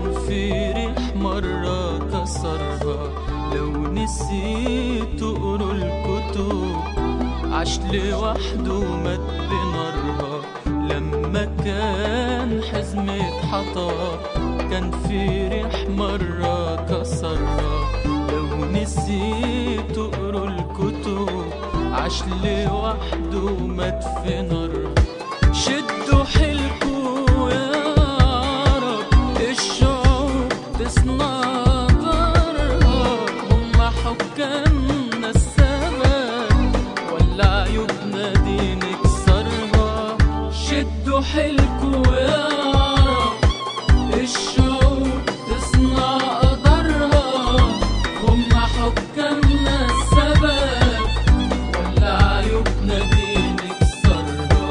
كان في ريح مرة كسرها، لو نسيت تقروا الكتب عاش لوحده ومات بنارها. لما كان حزمة حطب كان في ريح مرة كسرها، لو نسيت تقروا الكتب عاش لوحده ومات في نارها. شدوا حيلكوا يا رب الشعوب تصنطرها، هما حكامنا السبب ولا عيوبنا دي نكسرها. شدوا حيلكوا يا رب الشعوب تصنع قدرها، هما حكامنا السبب ولا عيوبنا دي نكسرها.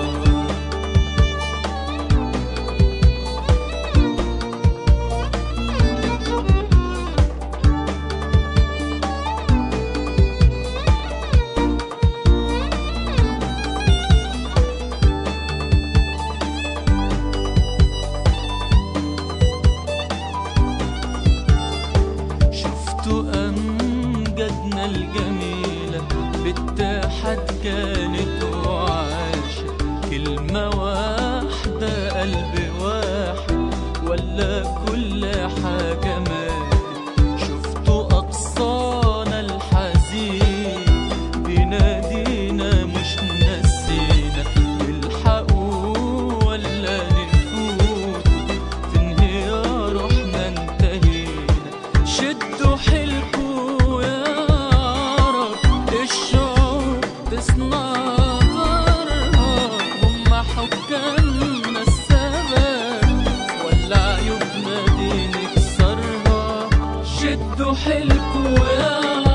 أمجادنا الجميلة باتحاد كانت وعاشت، كلمة واحدة قلب واحد ولا كل حاجة ماتت. شفتوا أقصانا الحزين بينادينا مش نسينا، نلحقوا ولا نفوت في انهيار احنا انتهينا. شدوا حيلكوا يا رب الشعوب تصنطرها، هما حكامنا السبب ولا عيوبنا دي نكسرها. شدوا حيلكوا يا رب